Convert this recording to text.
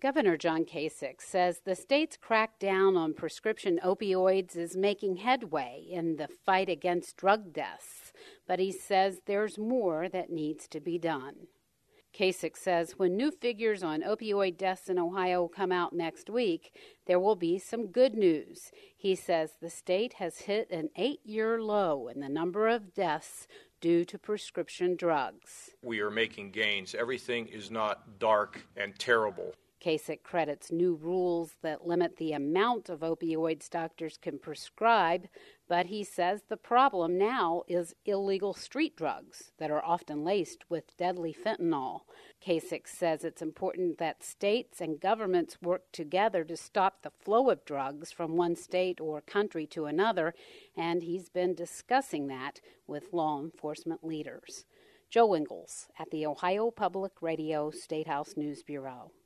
Governor John Kasich says the state's crackdown on prescription opioids is making headway in the fight against drug deaths, but he says there's more that needs to be done. Kasich says when new figures on opioid deaths in Ohio come out next week, there will be some good news. He says the state has hit an 8-year low in the number of deaths due to prescription drugs. We are making gains. Everything is not dark and terrible. Kasich credits new rules that limit the amount of opioids doctors can prescribe, but he says the problem now is illegal street drugs that are often laced with deadly fentanyl. Kasich says it's important that states and governments work together to stop the flow of drugs from one state or country to another, and he's been discussing that with law enforcement leaders. Joe Ingles at the Ohio Public Radio State House News Bureau.